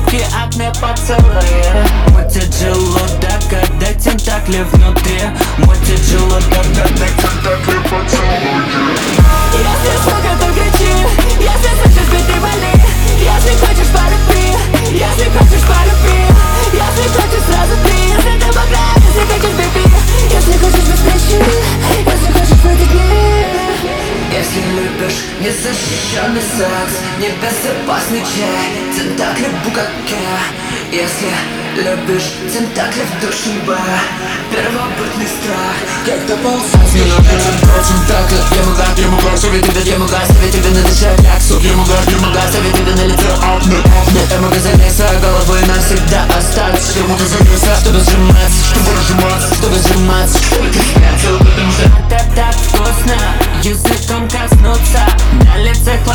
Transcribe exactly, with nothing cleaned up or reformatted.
руки, акне поцелуи. Мутит желудок, когда тентакли внутри. Мутит желудок, когда тентакли поцелуи. Если сука, то кричи. Если слышишь бит, ты вали. Если хочешь, полюби. Если хочешь, полюби. Если хочешь, сразу три. Если ты могла, если хочешь, беби. Если хочешь, беспечи. Если хочешь, выдохни. Если любишь незащищенный секс, небезопасный чай, тентакли в букаке. Если любишь тентакли в душеве, первобытный страх, когда ползать. Не напишет про тентакли. Я могла, я могла советить, да я могла советить, да на дышать ляксу. Я могла, я могла советить, да на лицо акне, акне. Я могла залезть головой навсегда остаться. Я могла залезть, чтобы сжиматься, чтобы разжиматься, чтобы сжиматься, чтобы ты спрятал, потому что это так вкусно. Языком коснуться, на лице